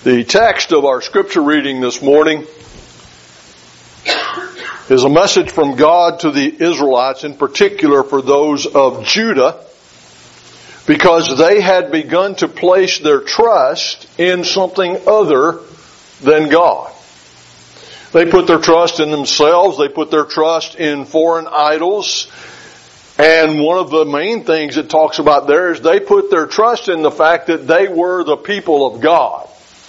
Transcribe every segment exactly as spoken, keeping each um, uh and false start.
The text of our scripture reading this morning is a message from God to the Israelites, in particular for those of Judah, because they had begun to place their trust in something other than God. They put their trust in themselves, they put their trust in foreign idols, and one of the main things it talks about there is they put their trust in the fact that they were the people of God.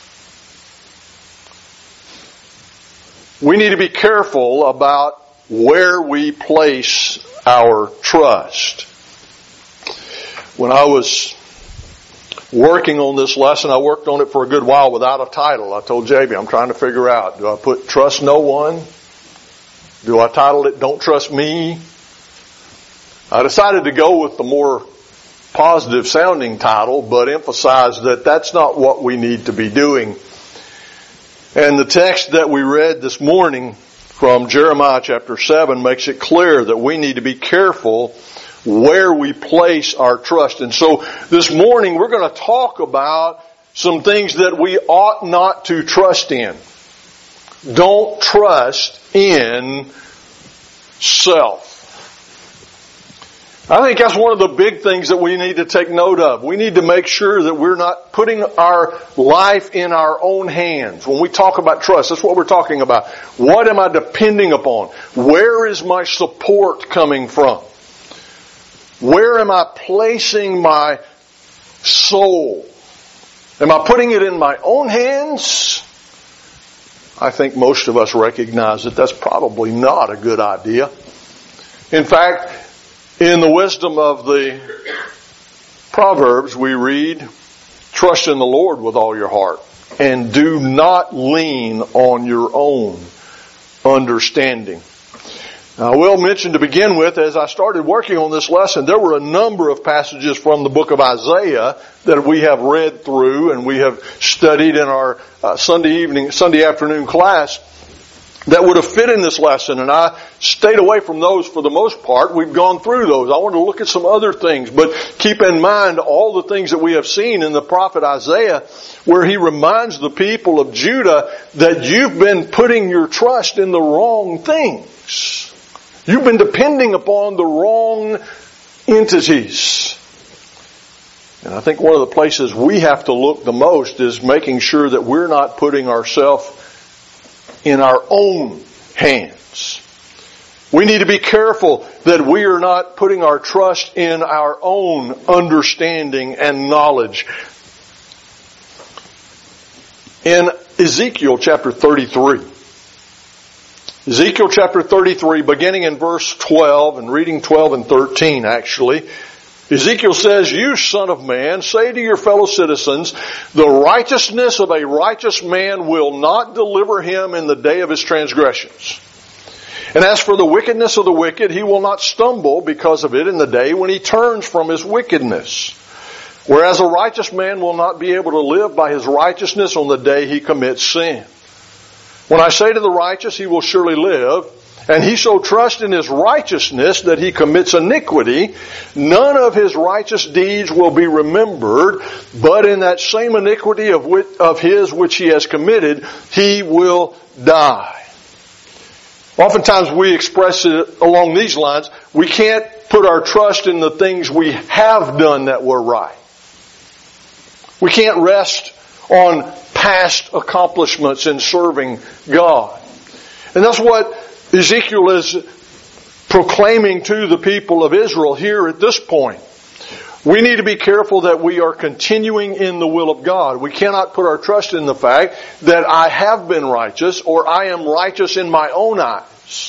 We need to be careful about where we place our trust. When I was working on this lesson, I worked on it for a good while without a title. I told J B, I'm trying to figure out, do I put trust no one? Do I title it Don't Trust Me? I decided to go with the more positive sounding title, but emphasize that that's not what we need to be doing. And the text that we read this morning from Jeremiah chapter seven makes it clear that we need to be careful where we place our trust. And so this morning we're going to talk about some things that we ought not to trust in. Don't trust in self. I think that's one of the big things that we need to take note of. We need to make sure that we're not putting our life in our own hands. When we talk about trust, that's what we're talking about. What am I depending upon? Where is my support coming from? Where am I placing my soul? Am I putting it in my own hands? I think most of us recognize that that's probably not a good idea. In fact, in the wisdom of the Proverbs, we read, trust in the Lord with all your heart and do not lean on your own understanding. Now, I will mention to begin with, as I started working on this lesson, there were a number of passages from the book of Isaiah that we have read through and we have studied in our uh, Sunday evening, Sunday afternoon class that would have fit in this lesson, and I stayed away from those for the most part. We've gone through those. I want to look at some other things, but keep in mind all the things that we have seen in the prophet Isaiah, where he reminds the people of Judah that you've been putting your trust in the wrong things. You've been depending upon the wrong entities. And I think one of the places we have to look the most is making sure that we're not putting ourselves in our own hands. We need to be careful that we are not putting our trust in our own understanding and knowledge. In Ezekiel chapter thirty-three, Ezekiel chapter thirty-three, beginning in verse twelve and reading twelve and thirteen actually, Ezekiel says, you son of man, say to your fellow citizens, the righteousness of a righteous man will not deliver him in the day of his transgressions. And as for the wickedness of the wicked, he will not stumble because of it in the day when he turns from his wickedness. Whereas a righteous man will not be able to live by his righteousness on the day he commits sin. When I say to the righteous, he will surely live, and he so trusts in his righteousness that he commits iniquity, none of his righteous deeds will be remembered, but in that same iniquity of, which, of his which he has committed, he will die. Oftentimes we express it along these lines, we can't put our trust in the things we have done that were right. We can't rest on past accomplishments in serving God. And that's what Ezekiel is proclaiming to the people of Israel here at this point. We need to be careful that we are continuing in the will of God. We cannot put our trust in the fact that I have been righteous or I am righteous in my own eyes.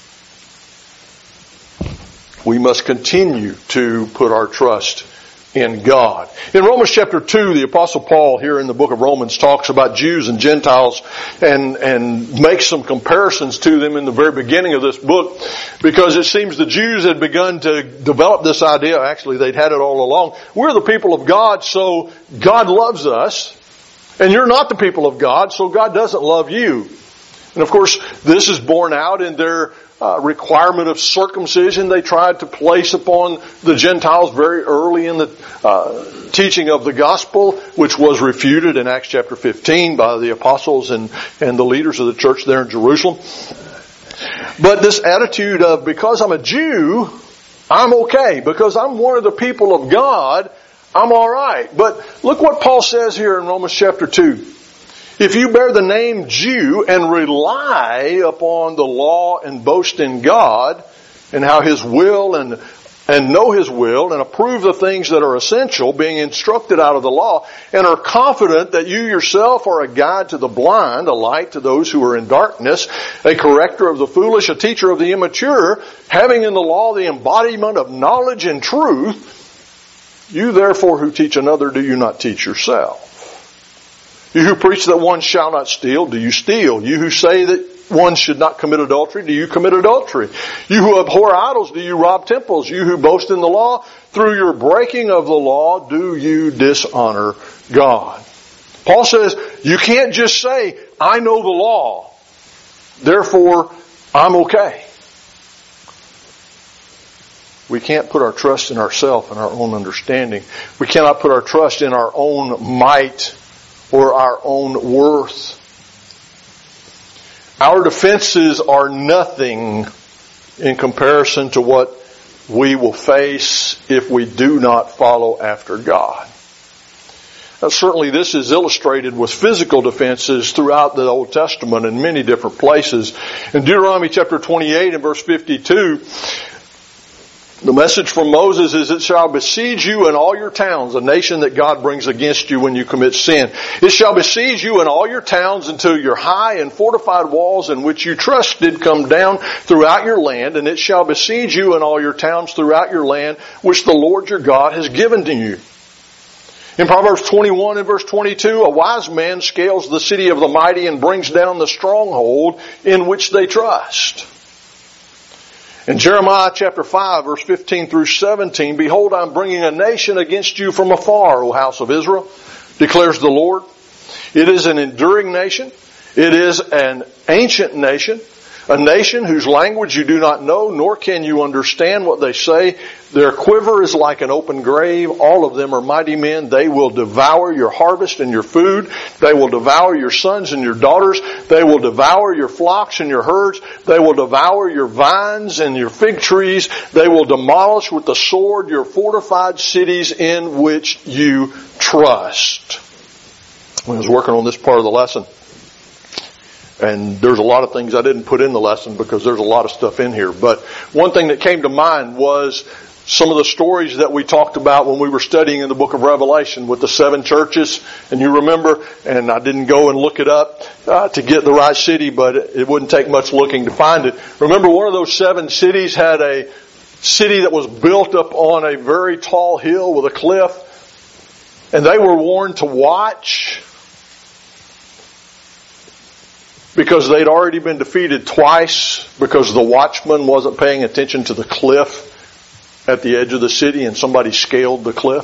We must continue to put our trust in God. In Romans chapter two, the Apostle Paul here in the book of Romans talks about Jews and Gentiles and, and makes some comparisons to them in the very beginning of this book, because it seems the Jews had begun to develop this idea. Actually, they'd had it all along. We're the people of God, so God loves us. And you're not the people of God, so God doesn't love you. And of course, this is borne out in their uh, requirement of circumcision they tried to place upon the Gentiles very early in the uh, teaching of the gospel, which was refuted in Acts chapter fifteen by the apostles and, and the leaders of the church there in Jerusalem. But this attitude of, because I'm a Jew, I'm okay. Because I'm one of the people of God, I'm alright. But look what Paul says here in Romans chapter two. If you bear the name Jew and rely upon the law and boast in God and how His will and and know His will and approve the things that are essential, being instructed out of the law, and are confident that you yourself are a guide to the blind, a light to those who are in darkness, a corrector of the foolish, a teacher of the immature, having in the law the embodiment of knowledge and truth, you therefore who teach another, do you not teach yourself? You who preach that one shall not steal, do you steal? You who say that one should not commit adultery, do you commit adultery? You who abhor idols, do you rob temples? You who boast in the law, through your breaking of the law, do you dishonor God? Paul says, you can't just say, I know the law, therefore I'm okay. We can't put our trust in ourselves and our own understanding. We cannot put our trust in our own might or our own worth. Our defenses are nothing in comparison to what we will face if we do not follow after God. Now, certainly this is illustrated with physical defenses throughout the Old Testament in many different places. In Deuteronomy chapter twenty-eight and verse fifty-two, the message from Moses is, it shall besiege you in all your towns, a nation that God brings against you when you commit sin. It shall besiege you in all your towns until your high and fortified walls in which you trusted come down throughout your land, and it shall besiege you in all your towns throughout your land, which the Lord your God has given to you. In Proverbs twenty-one and verse twenty-two, a wise man scales the city of the mighty and brings down the stronghold in which they trust. In Jeremiah chapter five, verse fifteen through seventeen, behold, I'm bringing a nation against you from afar, O house of Israel, declares the Lord. It is an enduring nation. It is an ancient nation. A nation whose language you do not know, nor can you understand what they say. Their quiver is like an open grave. All of them are mighty men. They will devour your harvest and your food. They will devour your sons and your daughters. They will devour your flocks and your herds. They will devour your vines and your fig trees. They will demolish with the sword your fortified cities in which you trust. When I was working on this part of the lesson, and there's a lot of things I didn't put in the lesson because there's a lot of stuff in here. But one thing that came to mind was some of the stories that we talked about when we were studying in the book of Revelation with the seven churches. And you remember, and I didn't go and look it up uh, to get the right city, but it wouldn't take much looking to find it. Remember, one of those seven cities had a city that was built up on a very tall hill with a cliff. And they were warned to watch, because they'd already been defeated twice because the watchman wasn't paying attention to the cliff at the edge of the city and somebody scaled the cliff.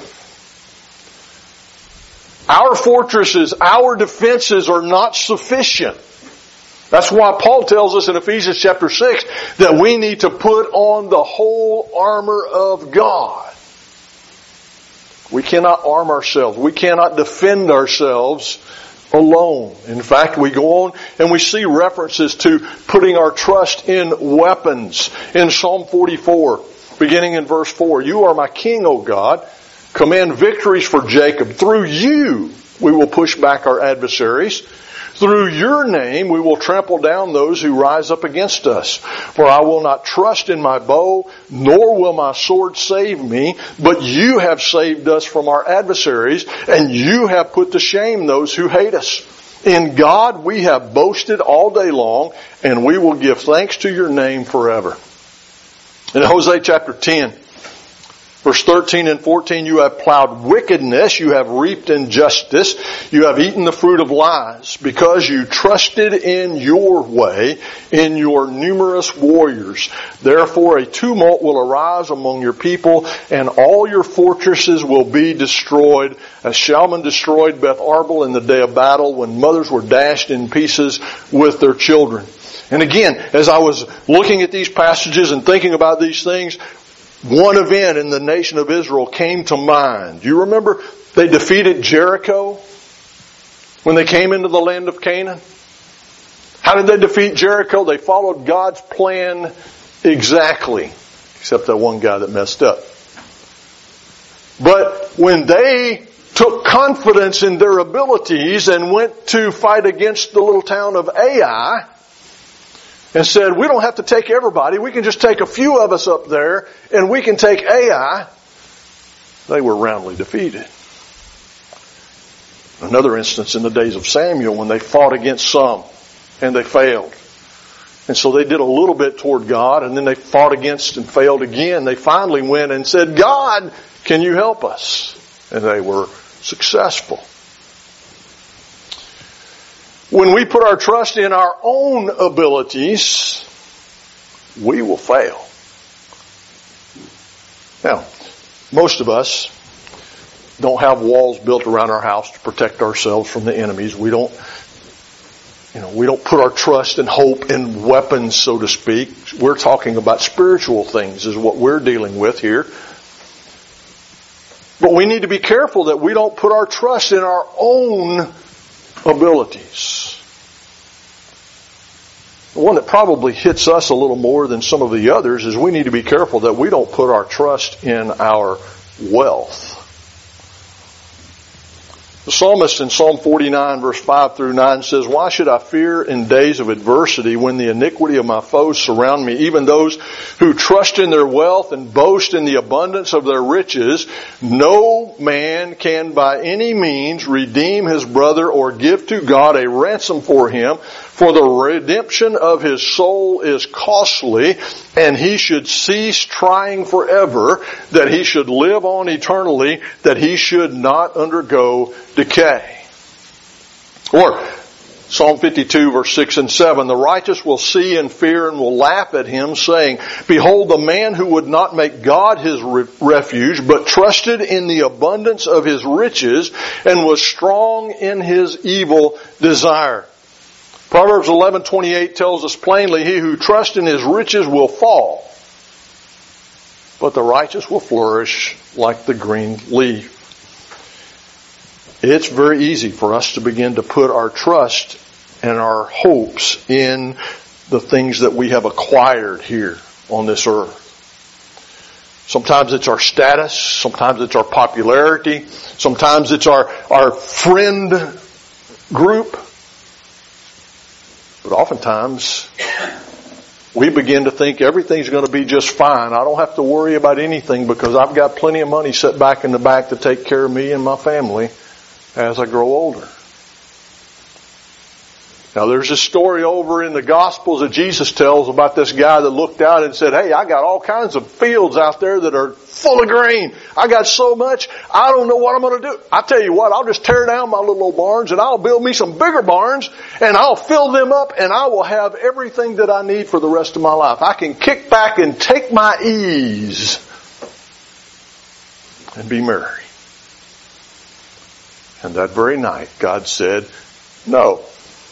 Our fortresses, our defenses are not sufficient. That's why Paul tells us in Ephesians chapter six that we need to put on the whole armor of God. We cannot arm ourselves. We cannot defend ourselves alone. In fact, we go on and we see references to putting our trust in weapons. In Psalm forty-four, beginning in verse four, you are my king, O God. Command victories for Jacob. Through you we will push back our adversaries. Through your name we will trample down those who rise up against us. For I will not trust in my bow, nor will my sword save me, but you have saved us from our adversaries, and you have put to shame those who hate us. In God we have boasted all day long, and we will give thanks to your name forever. In Hosea chapter ten, Verse thirteen and fourteen, you have plowed wickedness, you have reaped injustice, you have eaten the fruit of lies, because you trusted in your way, in your numerous warriors. Therefore a tumult will arise among your people, and all your fortresses will be destroyed, as Shalman destroyed Beth Arbel in the day of battle, when mothers were dashed in pieces with their children. And again, as I was looking at these passages and thinking about these things, one event in the nation of Israel came to mind. Do you remember they defeated Jericho when they came into the land of Canaan? How did they defeat Jericho? They followed God's plan exactly, except that one guy that messed up. But when they took confidence in their abilities and went to fight against the little town of Ai, and said, we don't have to take everybody, we can just take a few of us up there, and we can take Ai, they were roundly defeated. Another instance in the days of Samuel, when they fought against some, and they failed. And so they did a little bit toward God, and then they fought against and failed again. They finally went and said, God, can you help us? And they were successful. When we put our trust in our own abilities, we will fail. Now, most of us don't have walls built around our house to protect ourselves from the enemies. We don't, you know, we don't put our trust and hope in weapons, so to speak. We're talking about spiritual things is what we're dealing with here. But we need to be careful that we don't put our trust in our own abilities. The one that probably hits us a little more than some of the others is we need to be careful that we don't put our trust in our wealth. The psalmist in Psalm forty-nine verse five through nine says, why should I fear in days of adversity when the iniquity of my foes surround me? Even those who trust in their wealth and boast in the abundance of their riches, no man can by any means redeem his brother or give to God a ransom for him. For the redemption of his soul is costly, and he should cease trying forever, that he should live on eternally, that he should not undergo decay. Or Psalm fifty-two verse six and seven, the righteous will see and fear and will laugh at him, saying, behold, the man who would not make God his re- refuge, but trusted in the abundance of his riches, and was strong in his evil desire. Proverbs eleven twenty-eight tells us plainly, he who trusts in his riches will fall, but the righteous will flourish like the green leaf. It's very easy for us to begin to put our trust and our hopes in the things that we have acquired here on this earth. Sometimes it's our status, sometimes it's our popularity, sometimes it's our, our friend group. But oftentimes, we begin to think everything's going to be just fine. I don't have to worry about anything because I've got plenty of money set back in the bank to take care of me and my family as I grow older. Now there's a story over in the Gospels that Jesus tells about this guy that looked out and said, hey, I got all kinds of fields out there that are full of grain. I got so much, I don't know what I'm going to do. I tell you what, I'll just tear down my little old barns and I'll build me some bigger barns and I'll fill them up and I will have everything that I need for the rest of my life. I can kick back and take my ease and be merry. And that very night, God said, no.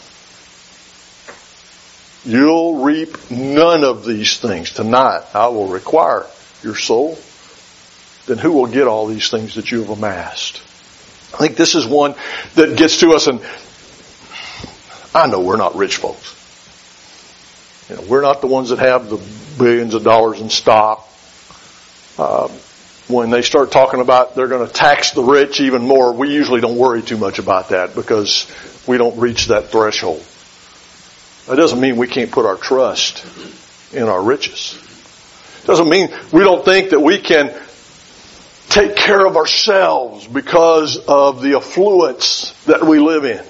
You'll reap none of these things. Tonight, I will require your soul. Then who will get all these things that you have amassed? I think this is one that gets to us, and I know we're not rich folks. You know, we're not the ones that have the billions of dollars in stock. Uh, when they start talking about they're going to tax the rich even more, we usually don't worry too much about that because we don't reach that threshold. That doesn't mean we can't put our trust in our riches. It doesn't mean we don't think that we can take care of ourselves because of the affluence that we live in.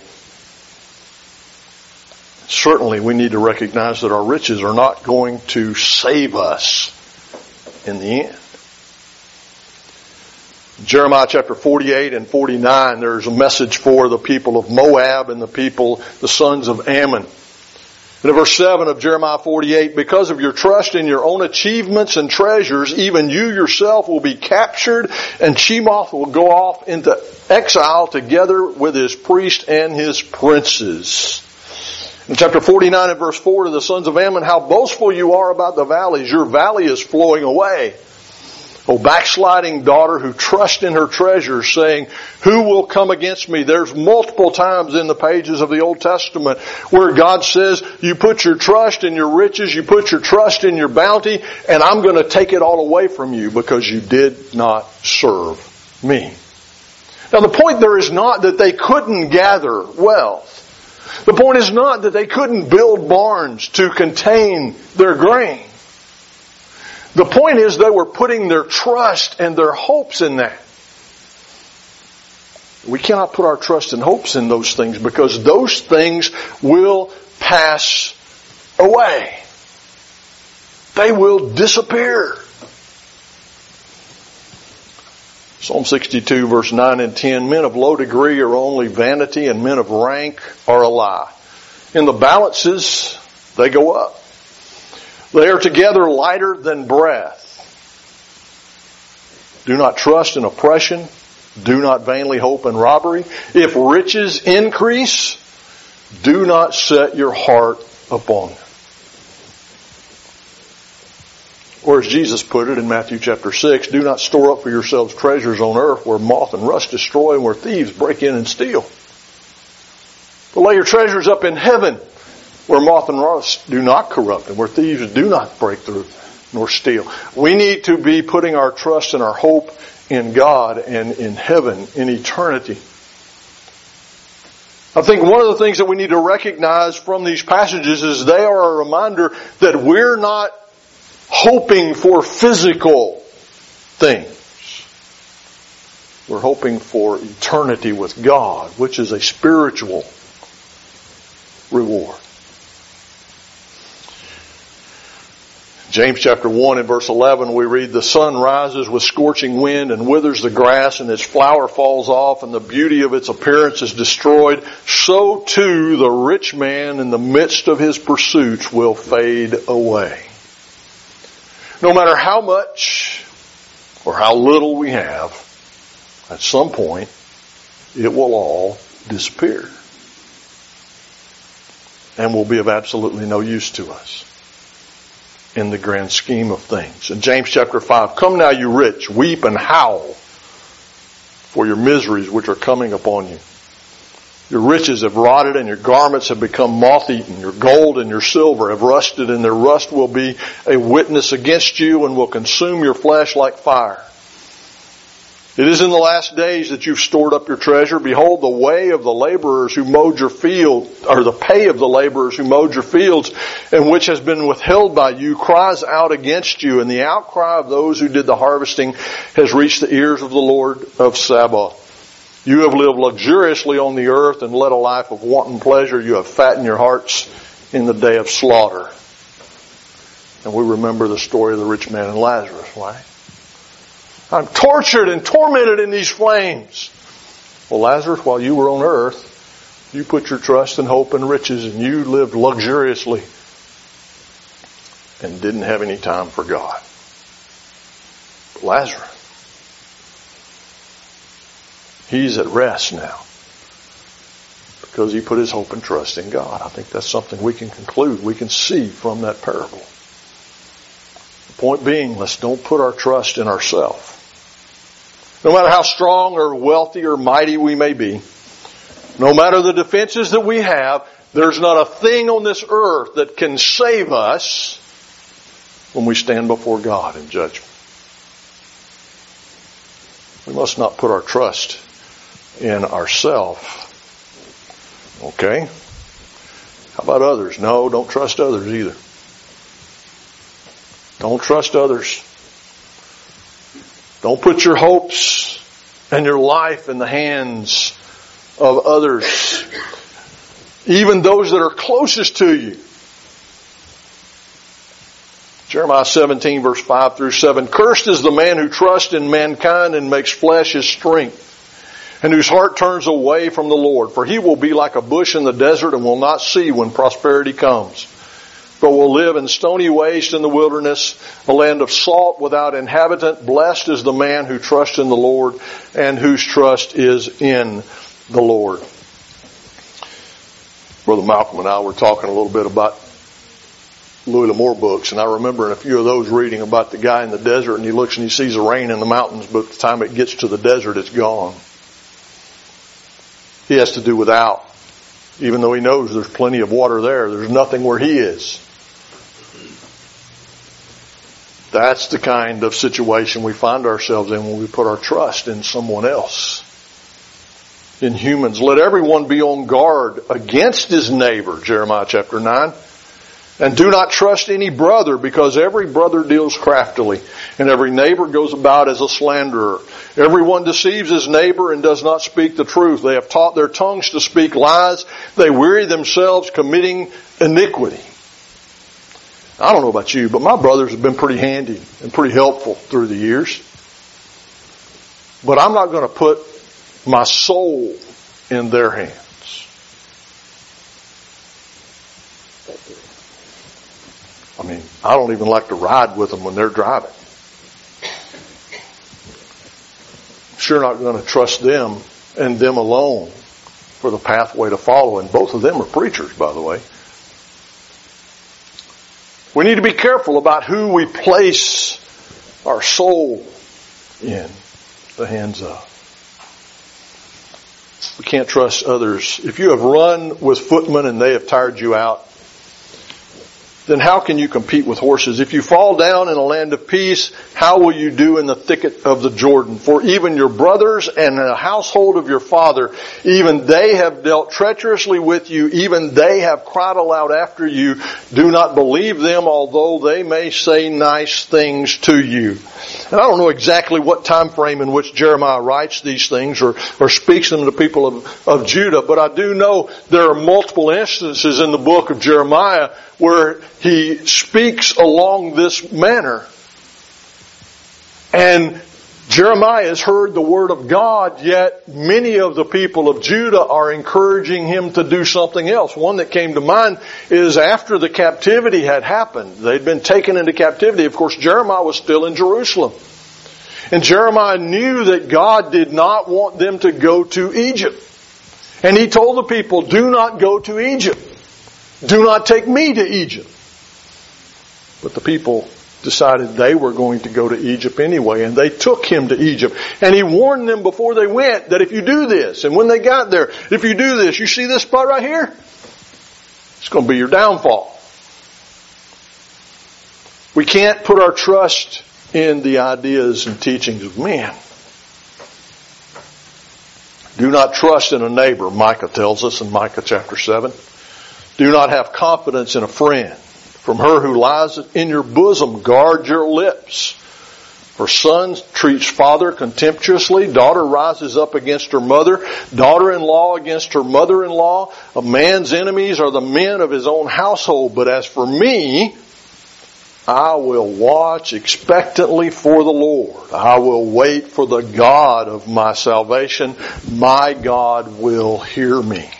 Certainly we need to recognize that our riches are not going to save us in the end. Jeremiah chapter forty-eight and forty-nine, there's a message for the people of Moab and the people, the sons of Ammon. And in verse seven of Jeremiah forty-eight, because of your trust in your own achievements and treasures, even you yourself will be captured, and Chemoth will go off into exile together with his priests and his princes. In chapter forty-nine and verse four to the sons of Ammon, how boastful you are about the valleys. Your valley is flowing away. O backsliding daughter who trusts in her treasures, saying, who will come against me? There's multiple times in the pages of the Old Testament where God says, you put your trust in your riches, you put your trust in your bounty, and I'm going to take it all away from you because you did not serve me. Now the point there is not that they couldn't gather wealth. The point is not that they couldn't build barns to contain their grain. The point is they were putting their trust and their hopes in that. We cannot put our trust and hopes in those things because those things will pass away. They will disappear. Psalm sixty-two verse nine and ten, men of low degree are only vanity and men of rank are a lie. In the balances, they go up. They are together lighter than breath. Do not trust in oppression. Do not vainly hope in robbery. If riches increase, do not set your heart upon them. Or as Jesus put it in Matthew chapter six, do not store up for yourselves treasures on earth where moth and rust destroy and where thieves break in and steal. But lay your treasures up in heaven, where moth and rust do not corrupt and where thieves do not break through nor steal. We need to be putting our trust and our hope in God and in heaven, in eternity. I think one of the things that we need to recognize from these passages is they are a reminder that we're not hoping for physical things. We're hoping for eternity with God, which is a spiritual reward. James chapter one and verse eleven, we read, the sun rises with scorching wind and withers the grass, and its flower falls off, and the beauty of its appearance is destroyed. So too the rich man in the midst of his pursuits will fade away. No matter how much or how little we have, at some point, it will all disappear. And will be of absolutely no use to us in the grand scheme of things. In James chapter five, come now you rich, weep and howl for your miseries which are coming upon you. Your riches have rotted and your garments have become moth-eaten. Your gold and your silver have rusted, and their rust will be a witness against you and will consume your flesh like fire. It is in the last days that you've stored up your treasure. Behold, the way of the laborers who mowed your field, or the pay of the laborers who mowed your fields, and which has been withheld by you, cries out against you. And the outcry of those who did the harvesting has reached the ears of the Lord of Sabaoth. You have lived luxuriously on the earth and led a life of wanton pleasure. You have fattened your hearts in the day of slaughter. And we remember the story of the rich man and Lazarus, right? I'm tortured and tormented in these flames. Well, Lazarus, while you were on earth, you put your trust and hope in riches, and you lived luxuriously and didn't have any time for God. But Lazarus, he's at rest now because he put his hope and trust in God. I think that's something we can conclude, we can see from that parable. The point being, let's don't put our trust in ourselves. No matter how strong or wealthy or mighty we may be, no matter the defenses that we have, there's not a thing on this earth that can save us when we stand before God in judgment. We must not put our trust in ourselves. Okay? How about others? No, don't trust others either. Don't trust others. Don't put your hopes and your life in the hands of others, even those that are closest to you. Jeremiah seventeen, verse five through seven. Cursed is the man who trusts in mankind and makes flesh his strength, and whose heart turns away from the Lord. For he will be like a bush in the desert and will not see when prosperity comes, but will live in stony waste in the wilderness, a land of salt without inhabitant. Blessed is the man who trusts in the Lord and whose trust is in the Lord. Brother Malcolm and I were talking a little bit about Louis L'Amour books, and I remember in a few of those reading about the guy in the desert, and he looks and he sees the rain in the mountains, but by the time it gets to the desert, it's gone. He has to do without. Even though he knows there's plenty of water there, there's nothing where he is. That's the kind of situation we find ourselves in when we put our trust in someone else. In humans. Let everyone be on guard against his neighbor, Jeremiah chapter nine. And do not trust any brother, because every brother deals craftily, and every neighbor goes about as a slanderer. Everyone deceives his neighbor and does not speak the truth. They have taught their tongues to speak lies. They weary themselves committing iniquity. I don't know about you, but my brothers have been pretty handy and pretty helpful through the years. But I'm not going to put my soul in their hands. I mean, I don't even like to ride with them when they're driving. Sure not going to trust them and them alone for the pathway to follow. And both of them are preachers, by the way. We need to be careful about who we place our soul in the hands of. We can't trust others. If you have run with footmen and they have tired you out, then how can you compete with horses? If you fall down in a land of peace, how will you do in the thicket of the Jordan? For even your brothers and the household of your father, even they have dealt treacherously with you. Even they have cried aloud after you. Do not believe them, although they may say nice things to you. And I don't know exactly what time frame in which Jeremiah writes these things or, or speaks them to people of, of Judah, but I do know there are multiple instances in the book of Jeremiah where he speaks along this manner. And Jeremiah has heard the word of God, yet many of the people of Judah are encouraging him to do something else. One that came to mind is after the captivity had happened. They'd been taken into captivity. Of course, Jeremiah was still in Jerusalem. And Jeremiah knew that God did not want them to go to Egypt. And he told the people, do not go to Egypt. Do not take me to Egypt. But the people decided they were going to go to Egypt anyway, and they took him to Egypt. And he warned them before they went that if you do this, and when they got there, if you do this, you see this spot right here? It's going to be your downfall. We can't put our trust in the ideas and teachings of men. Do not trust in a neighbor, Micah tells us in Micah chapter seven. Do not have confidence in a friend. From her who lies in your bosom, guard your lips. For son treats father contemptuously. Daughter rises up against her mother. Daughter-in-law against her mother-in-law. A man's enemies are the men of his own household. But as for me, I will watch expectantly for the Lord. I will wait for the God of my salvation. My God will hear me.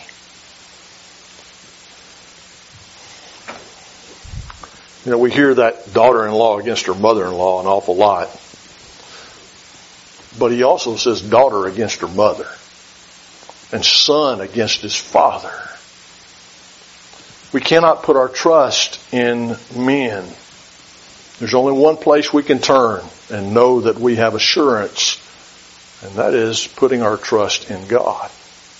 You know, we hear that daughter-in-law against her mother-in-law an awful lot. But he also says daughter against her mother. And son against his father. We cannot put our trust in men. There's only one place we can turn and know that we have assurance. And that is putting our trust in God.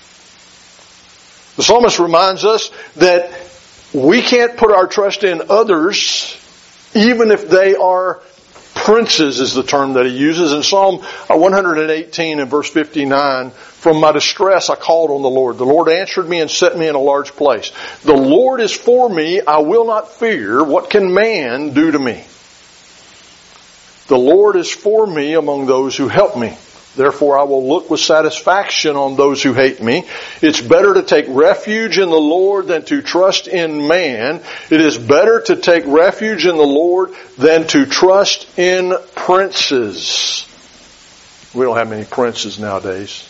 The psalmist reminds us that we can't put our trust in others, even if they are princes, is the term that he uses. In Psalm one eighteen and verse fifty-nine, from my distress I called on the Lord. The Lord answered me and set me in a large place. The Lord is for me, I will not fear. What can man do to me? The Lord is for me among those who help me. Therefore I will look with satisfaction on those who hate me. It's better to take refuge in the Lord than to trust in man. It is better to take refuge in the Lord than to trust in princes. We don't have many princes nowadays.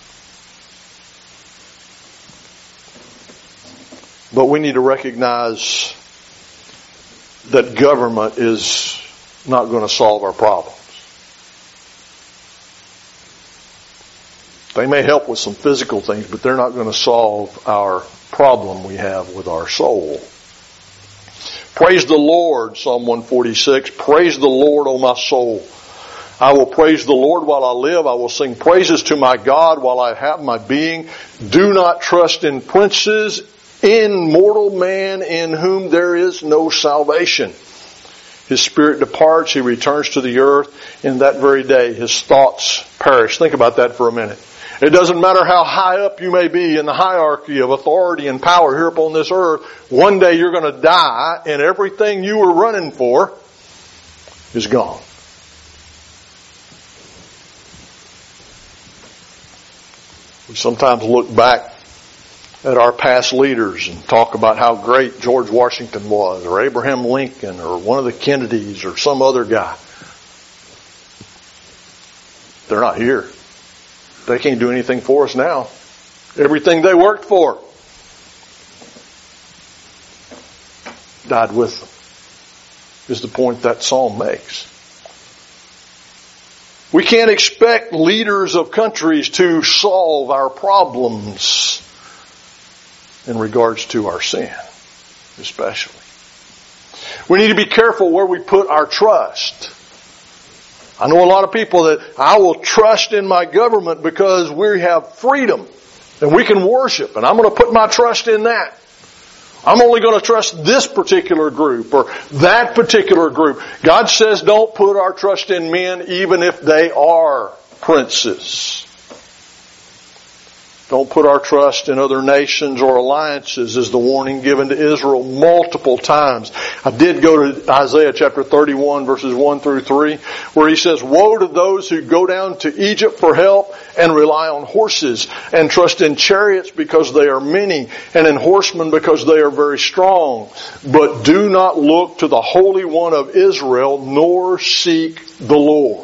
But we need to recognize that government is not going to solve our problems. They may help with some physical things, but they're not going to solve our problem we have with our soul. Praise the Lord, Psalm one forty-six. Praise the Lord, O my soul. I will praise the Lord while I live. I will sing praises to my God while I have my being. Do not trust in princes, in mortal man in whom there is no salvation. His spirit departs, he returns to the earth. In that very day, his thoughts perish. Think about that for a minute. It doesn't matter how high up you may be in the hierarchy of authority and power here upon this earth. One day you're going to die and everything you were running for is gone. We sometimes look back at our past leaders and talk about how great George Washington was, or Abraham Lincoln, or one of the Kennedys, or some other guy. They're not here. They can't do anything for us now. Everything they worked for died with them, is the point that psalm makes. We can't expect leaders of countries to solve our problems in regards to our sin, especially. We need to be careful where we put our trust. I know a lot of people that I will trust in my government because we have freedom and we can worship, and I'm going to put my trust in that. I'm only going to trust this particular group or that particular group. God says don't put our trust in men even if they are princes. Don't put our trust in other nations or alliances, is the warning given to Israel multiple times. I did go to Isaiah chapter thirty-one verses one through three, where he says, woe to those who go down to Egypt for help and rely on horses and trust in chariots because they are many and in horsemen because they are very strong. But do not look to the Holy One of Israel nor seek the Lord.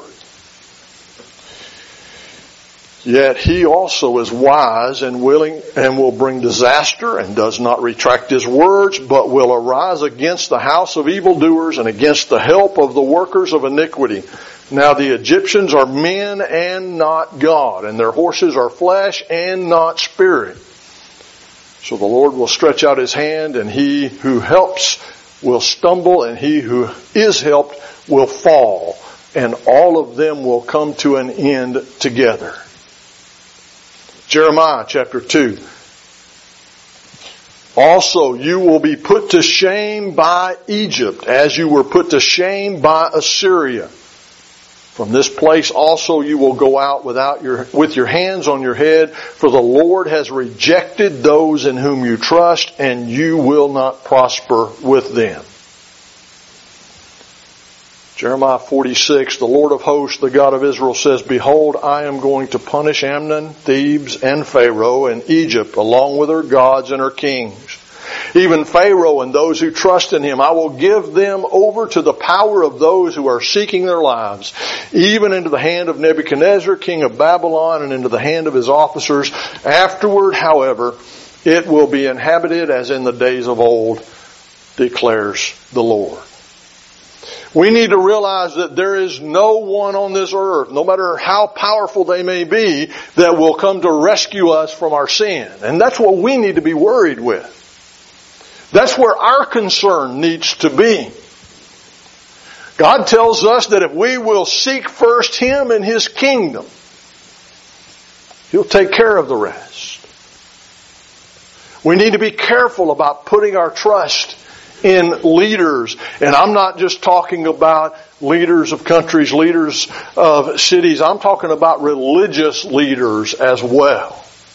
Yet he also is wise and willing and will bring disaster and does not retract his words, but will arise against the house of evildoers and against the help of the workers of iniquity. Now the Egyptians are men and not God, and their horses are flesh and not spirit. So the Lord will stretch out his hand, and he who helps will stumble, and he who is helped will fall, and all of them will come to an end together. Jeremiah chapter two. Also, you will be put to shame by Egypt, as you were put to shame by Assyria. From this place also you will go out without your, with your hands on your head, for the Lord has rejected those in whom you trust, and you will not prosper with them. Jeremiah forty-six, the Lord of hosts, the God of Israel says, behold, I am going to punish Ammon, Thebes, and Pharaoh, and Egypt, along with her gods and her kings. Even Pharaoh and those who trust in him, I will give them over to the power of those who are seeking their lives, even into the hand of Nebuchadnezzar, king of Babylon, and into the hand of his officers. Afterward, however, it will be inhabited as in the days of old, declares the Lord. We need to realize that there is no one on this earth, no matter how powerful they may be, that will come to rescue us from our sin. And that's what we need to be worried with. That's where our concern needs to be. God tells us that if we will seek first Him and His kingdom, He'll take care of the rest. We need to be careful about putting our trust in leaders. And I'm not just talking about leaders of countries, leaders of cities. I'm talking about religious leaders as well.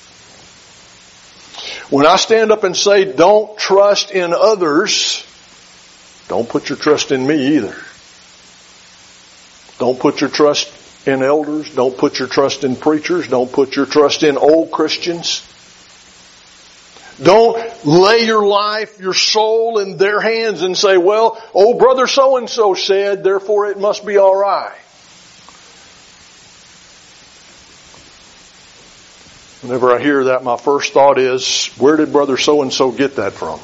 When I stand up and say, don't trust in others, don't put your trust in me either. Don't put your trust in elders. Don't put your trust in preachers. Don't put your trust in old Christians. Don't lay your life, your soul in their hands and say, well, old brother so-and-so said, therefore it must be all right. Whenever I hear that, my first thought is, where did brother so-and-so get that from?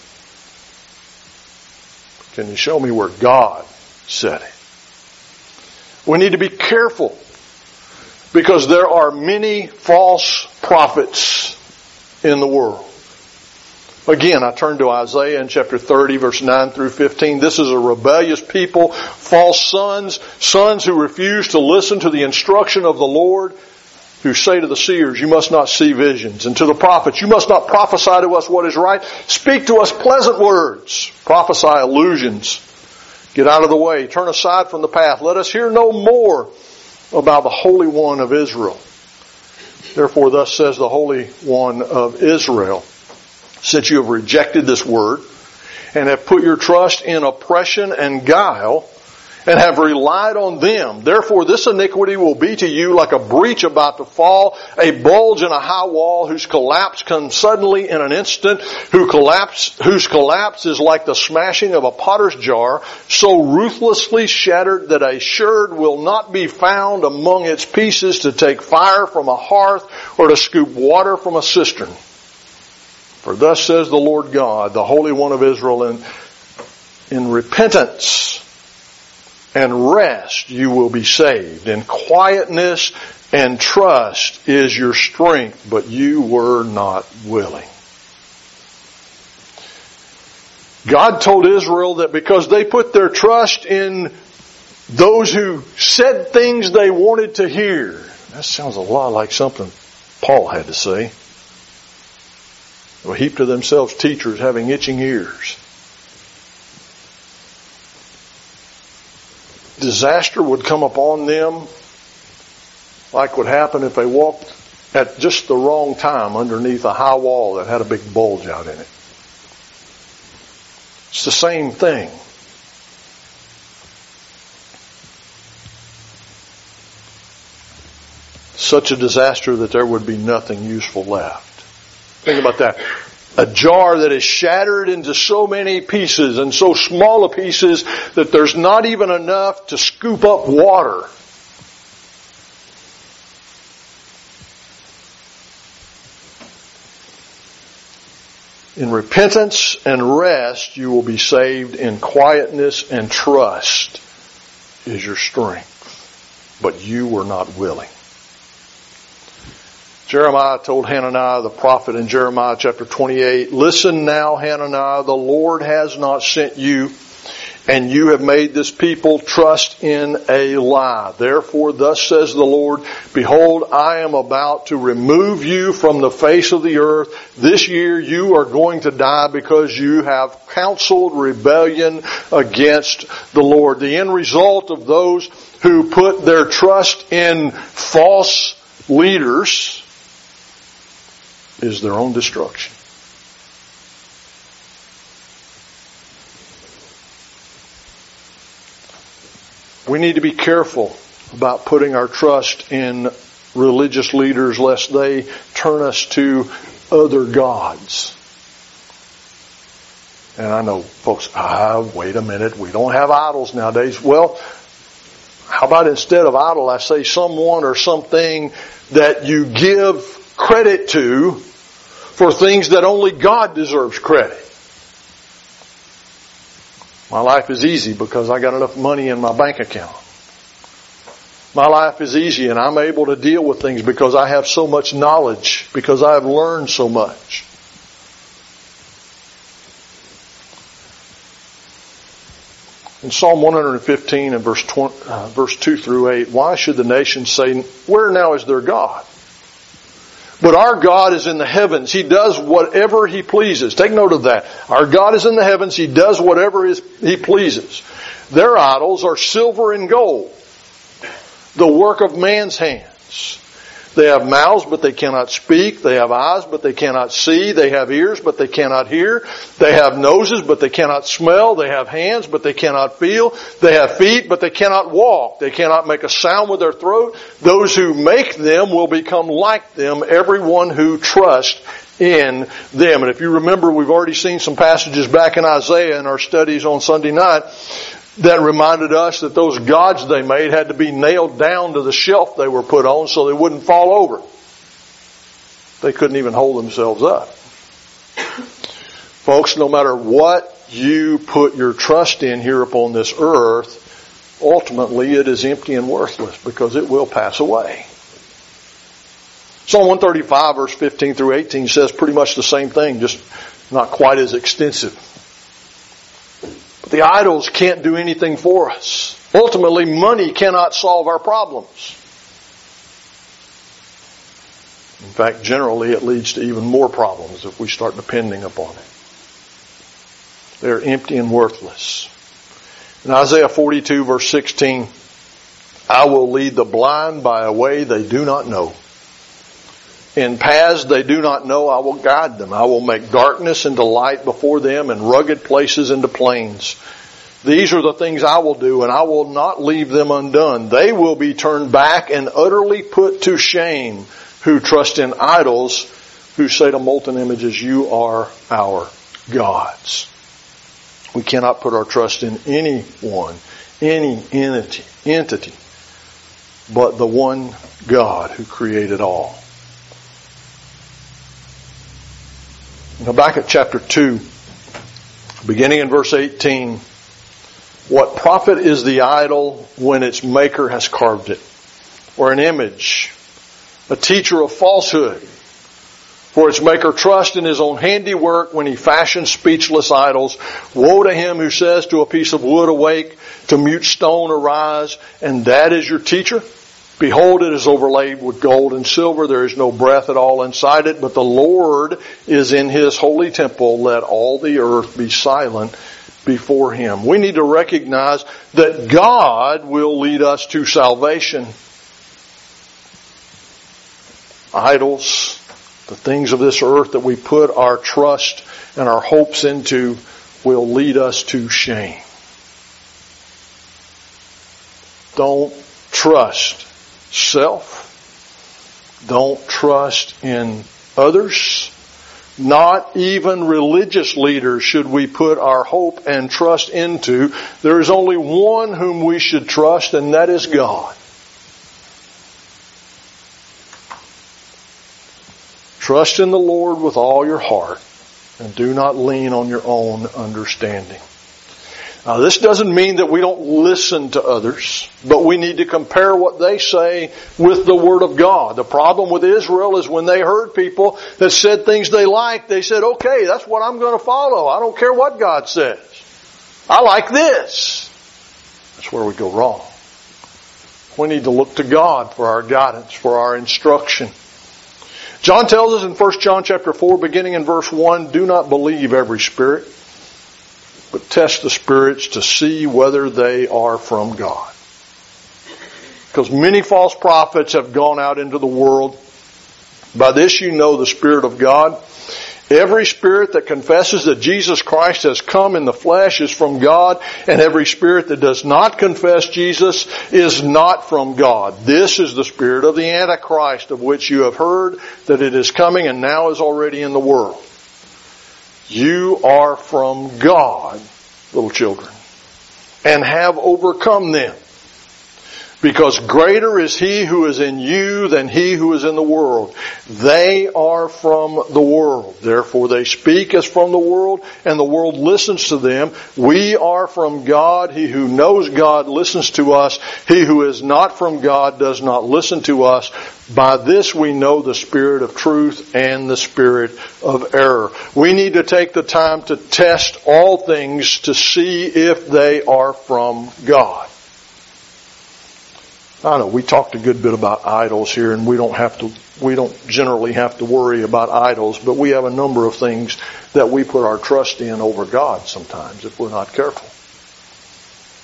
Can you show me where God said it? We need to be careful because there are many false prophets in the world. Again, I turn to Isaiah in chapter thirty, verse nine through fifteen. This is a rebellious people, false sons, sons who refuse to listen to the instruction of the Lord, who say to the seers, you must not see visions, and to the prophets, you must not prophesy to us what is right. Speak to us pleasant words. Prophesy illusions. Get out of the way. Turn aside from the path. Let us hear no more about the Holy One of Israel. Therefore, thus says the Holy One of Israel, since you have rejected this word and have put your trust in oppression and guile and have relied on them, therefore this iniquity will be to you like a breach about to fall, a bulge in a high wall whose collapse comes suddenly in an instant, who collapse, whose collapse is like the smashing of a potter's jar, so ruthlessly shattered that a sherd will not be found among its pieces to take fire from a hearth or to scoop water from a cistern. For thus says the Lord God, the Holy One of Israel, in, in repentance and rest you will be saved. In quietness and trust is your strength, but you were not willing. God told Israel that because they put their trust in those who said things they wanted to hear. That sounds a lot like something Paul had to say. Will heap to themselves teachers having itching ears. Disaster would come upon them like would happen if they walked at just the wrong time underneath a high wall that had a big bulge out in it. It's the same thing. Such a disaster that there would be nothing useful left. Think about that. A jar that is shattered into so many pieces and so small a pieces that there's not even enough to scoop up water. In repentance and rest you will be saved. In quietness and trust is your strength. But you were not willing. Jeremiah told Hananiah the prophet in Jeremiah chapter twenty-eight, listen now, Hananiah, the Lord has not sent you, and you have made this people trust in a lie. Therefore, thus says the Lord, behold, I am about to remove you from the face of the earth. This year you are going to die because you have counseled rebellion against the Lord. The end result of those who put their trust in false leaders is their own destruction. We need to be careful about putting our trust in religious leaders lest they turn us to other gods. And I know folks, ah, wait a minute, we don't have idols nowadays. Well, how about instead of idol, I say someone or something that you give credit to for things that only God deserves credit. My life is easy because I got enough money in my bank account. My life is easy and I'm able to deal with things because I have so much knowledge, because I have learned so much. In Psalm one fifteen and verse twenty, uh, verse two through eight, why should the nations say, where now is their God? But our God is in the heavens. He does whatever He pleases. Take note of that. Our God is in the heavens. He does whatever He pleases. Their idols are silver and gold, the work of man's hands. They have mouths, but they cannot speak. They have eyes, but they cannot see. They have ears, but they cannot hear. They have noses, but they cannot smell. They have hands, but they cannot feel. They have feet, but they cannot walk. They cannot make a sound with their throat. Those who make them will become like them, everyone who trusts in them. And if you remember, we've already seen some passages back in Isaiah in our studies on Sunday night that reminded us that those gods they made had to be nailed down to the shelf they were put on so they wouldn't fall over. They couldn't even hold themselves up. Folks, no matter what you put your trust in here upon this earth, ultimately it is empty and worthless because it will pass away. Psalm one thirty-five verse fifteen through eighteen says pretty much the same thing, just not quite as extensive. But the idols can't do anything for us. Ultimately, money cannot solve our problems. In fact, generally it leads to even more problems if we start depending upon it. They're empty and worthless. In Isaiah forty-two verse sixteen, I will lead the blind by a way they do not know. In paths they do not know, I will guide them. I will make darkness into light before them and rugged places into plains. These are the things I will do, and I will not leave them undone. They will be turned back and utterly put to shame who trust in idols, who say to molten images, you are our gods. We cannot put our trust in anyone, any entity, entity, but the one God who created all. Habakkuk chapter two, beginning in verse eighteen. What profit is the idol when its maker has carved it? Or an image, a teacher of falsehood. For its maker trusts in his own handiwork when he fashions speechless idols. Woe to him who says to a piece of wood, awake, to mute stone, arise, and that is your teacher? Behold, it is overlaid with gold and silver. There is no breath at all inside it, but the Lord is in His holy temple. Let all the earth be silent before Him. We need to recognize that God will lead us to salvation. Idols, the things of this earth that we put our trust and our hopes into, will lead us to shame. Don't trust self. Don't trust in others. Not even religious leaders should we put our hope and trust into. There is only one whom we should trust, and that is God. Trust in the Lord with all your heart, and do not lean on your own understanding. Now, this doesn't mean that we don't listen to others, but we need to compare what they say with the Word of God. The problem with Israel is when they heard people that said things they liked, they said, okay, that's what I'm going to follow. I don't care what God says. I like this. That's where we go wrong. We need to look to God for our guidance, for our instruction. John tells us in First John chapter four, beginning in verse one, do not believe every spirit, but test the spirits to see whether they are from God. Because many false prophets have gone out into the world. By this you know the Spirit of God. Every spirit that confesses that Jesus Christ has come in the flesh is from God, and every spirit that does not confess Jesus is not from God. This is the spirit of the Antichrist, of which you have heard that it is coming and now is already in the world. You are from God, little children, and have overcome them. Because greater is He who is in you than he who is in the world. They are from the world. Therefore they speak as from the world, and the world listens to them. We are from God. He who knows God listens to us. He who is not from God does not listen to us. By this we know the spirit of truth and the spirit of error. We need to take the time to test all things to see if they are from God. I know we talked a good bit about idols here, and we don't have to, we don't generally have to worry about idols, but we have a number of things that we put our trust in over God sometimes if we're not careful.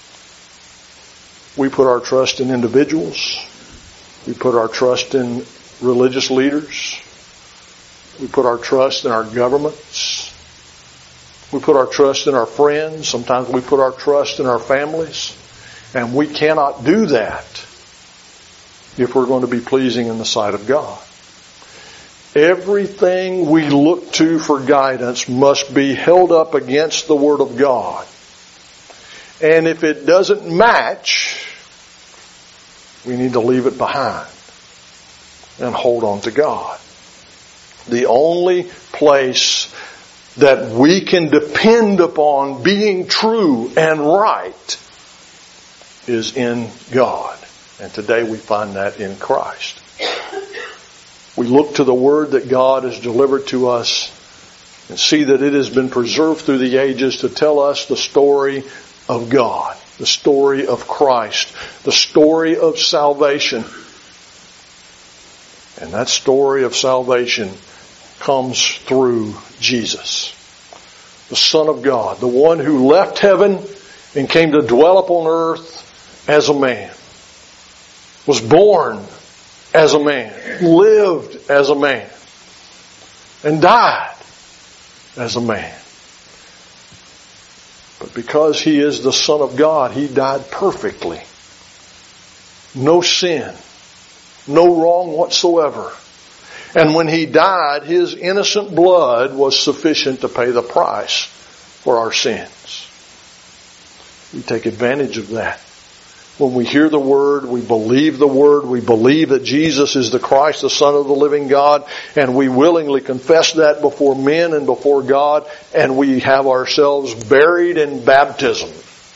We put our trust in individuals. We put our trust in religious leaders. We put our trust in our governments. We put our trust in our friends. Sometimes we put our trust in our families. And we cannot do that if we're going to be pleasing in the sight of God. Everything we look to for guidance must be held up against the Word of God. And if it doesn't match, we need to leave it behind and hold on to God. The only place that we can depend upon being true and right is in God. And today we find that in Christ. We look to the Word that God has delivered to us and see that it has been preserved through the ages to tell us the story of God, the story of Christ, the story of salvation. And that story of salvation comes through Jesus, the Son of God, the one who left heaven and came to dwell upon earth as a man, was born as a man, lived as a man, and died as a man. But because He is the Son of God, He died perfectly. No sin, no wrong whatsoever. And when He died, His innocent blood was sufficient to pay the price for our sins. We take advantage of that. When we hear the Word, we believe the Word, we believe that Jesus is the Christ, the Son of the living God, and we willingly confess that before men and before God, and we have ourselves buried in baptism.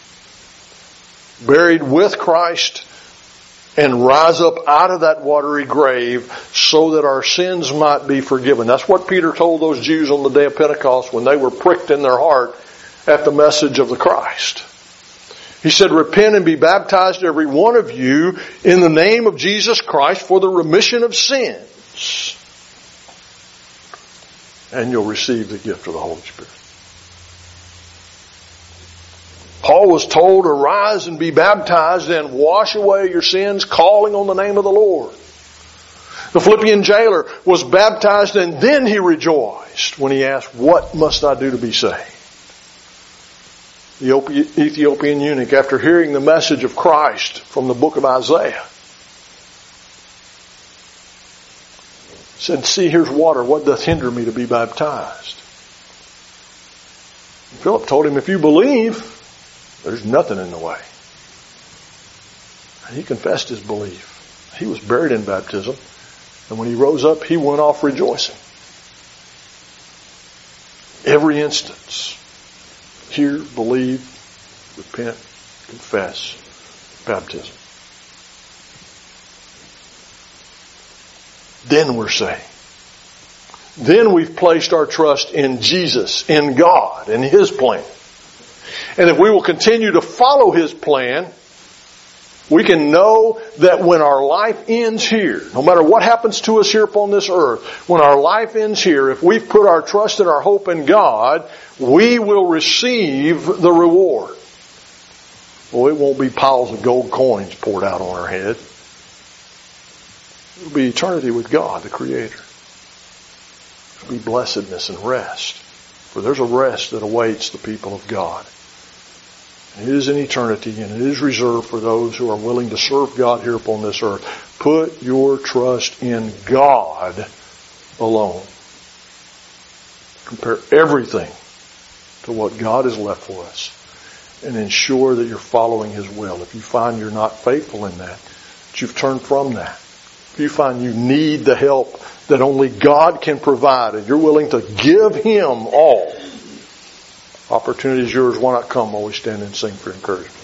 Buried with Christ, and rise up out of that watery grave so that our sins might be forgiven. That's what Peter told those Jews on the day of Pentecost when they were pricked in their heart at the message of the Christ. He said, repent and be baptized every one of you in the name of Jesus Christ for the remission of sins. And you'll receive the gift of the Holy Spirit. Paul was told, arise and be baptized and wash away your sins, calling on the name of the Lord. The Philippian jailer was baptized and then he rejoiced when he asked, what must I do to be saved? The Ethiopian eunuch, after hearing the message of Christ from the book of Isaiah, said, see, here's water. What doth hinder me to be baptized? Philip told him, if you believe, there's nothing in the way. And he confessed his belief. He was buried in baptism. And when he rose up, he went off rejoicing. Every instance. Hear, believe, repent, confess, baptism. Then we're saved. Then we've placed our trust in Jesus, in God, in His plan. And if we will continue to follow His plan, we can know that when our life ends here, no matter what happens to us here upon this earth, when our life ends here, if we've put our trust and our hope in God, we will receive the reward. Well, it won't be piles of gold coins poured out on our head. It will be eternity with God, the Creator. It will be blessedness and rest. For there's a rest that awaits the people of God. It is in eternity, and it is reserved for those who are willing to serve God here upon this earth. Put your trust in God alone. Compare everything to what God has left for us, and ensure that you're following His will. If you find you're not faithful in that, that you've turned from that, if you find you need the help that only God can provide, and you're willing to give Him all, opportunity is yours. Why not come while we stand and sing for encouragement?